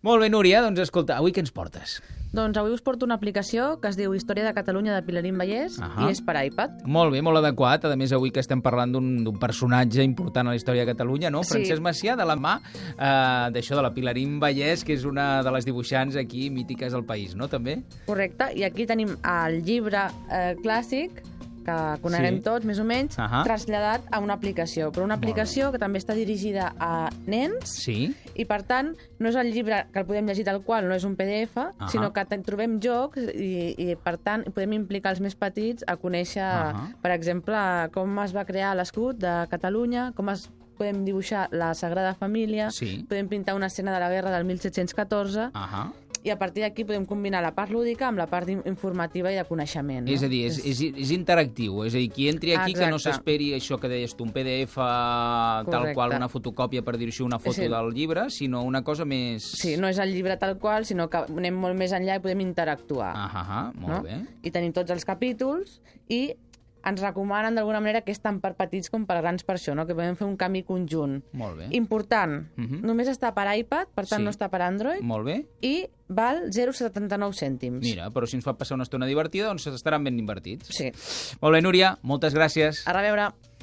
Molt bé, Núria, doncs escolta, avui què ens portes? Doncs avui us porto una aplicació que es diu Història de Catalunya de Pilarín Vallès i és per iPad. Molt bé, molt adequat. A més, avui que estem parlant d'un personatge important a la història de Catalunya, no? Sí. Francesc Macià, de la mà d'això de la Pilarín Vallès, que és una de les dibuixants aquí mítiques del país, no? També? Correcte, i aquí tenim el llibre clàssic, que coneguem tots, més o menys, traslladat a una aplicació. Però una aplicació que també està dirigida a nens i, per tant, no és el llibre que el podem llegir tal qual, no és un PDF, sinó que trobem jocs i, per tant, podem implicar els més petits a conèixer, per exemple, com es va crear l'escut de Catalunya, podem dibuixar la Sagrada Família, podem pintar una escena de la guerra del 1714, i a partir d'aquí podem combinar la part lúdica amb la part informativa i de coneixement. És a dir, és interactiu, és a dir, qui entri aquí que no s'esperi això que deies tu, un PDF tal qual, una fotocòpia, per dir-ho així, una foto del llibre, sinó una cosa més... Sí, no és el llibre tal qual, sinó que anem molt més enllà i podem interactuar. Molt bé. I tenim tots els capítols i ens recomanen d'alguna manera que és tant per petits com per grans per això, no? Que podem fer un canvi conjunt. Molt bé. Important, només està per iPad, per tant no està per Android. Molt bé. I val 0,79 cèntims. Mira, però si ens fa passar una estona divertida, doncs estaran ben invertits. Sí. Molt bé, Núria, moltes gràcies. A reveure.